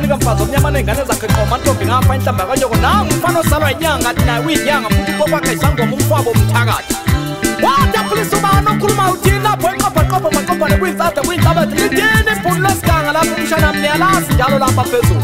likamfazi omnyama nengane zakhe qoma amantombi ngapha inhlamba kanyoko nangu umfana osalwa inyanga athi naye uyinyanga futhi kokwakhe isangoma umfabo umthakathi wadaphulisa ubani okhuluma uthini lapho eqopha maqophane kuyintsada kuyinhlabathi lidini ibhulu lesiganga lapho umshana niyalazi njalo lapha phezulu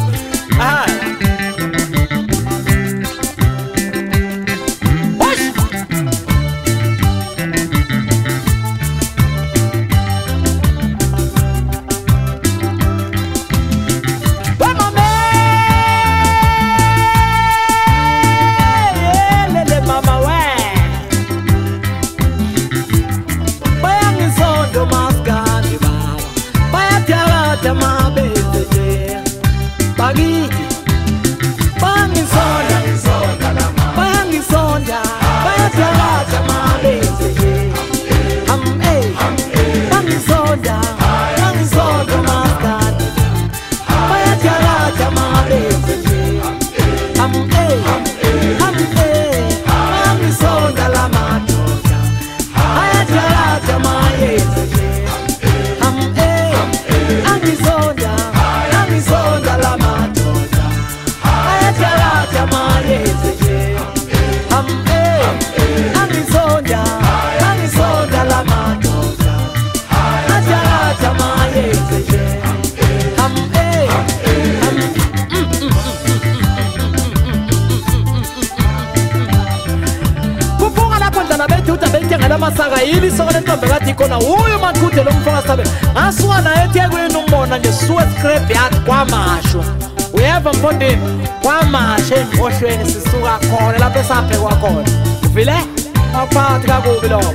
Masaka yili sokole ntombe kathi khona uyo maqhuthe lo mfana sabe aswana eThekwini umbona nje suwe scrap yathi kwamasho uyeva mfondini kwamasho empohlweni sisuka khona lapho esabhekwa khona uvile aphathi kakubi lokho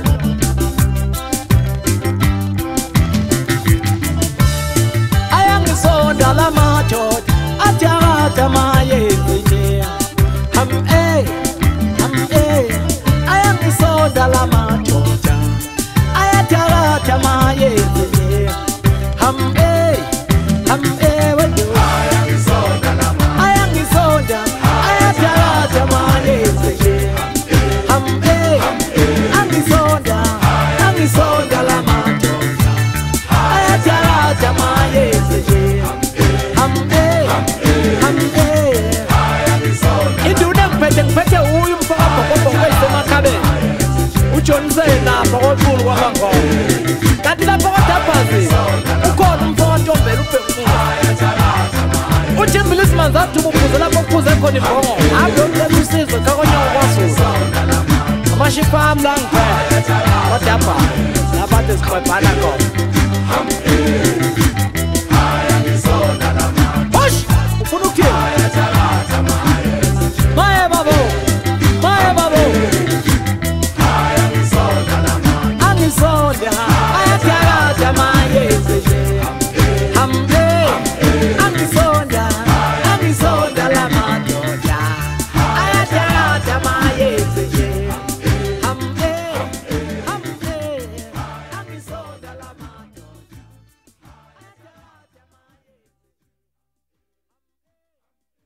ayangisonda la madoda athi akade mayenze ayangisonda la madoda ayathakatha mayenze wendo ayangisonda ayathakatha mayenze angisonda la madoda ayathakatha mayenze induna ngiphethe uyu mfaka bhokobhoko esemakhabeni uJohnson lapha koqulu kwamangoma kanti lapha kodabhazi ukhona umfaka ntombela ubhekufuna uJimbilisi manzathi ubuphuze lapho kuphuze khona ibhongo hambe ucela usizo kakonyoko kwaZulu amashifa ami la ngiphela kodabhazi lapha siqwephana khona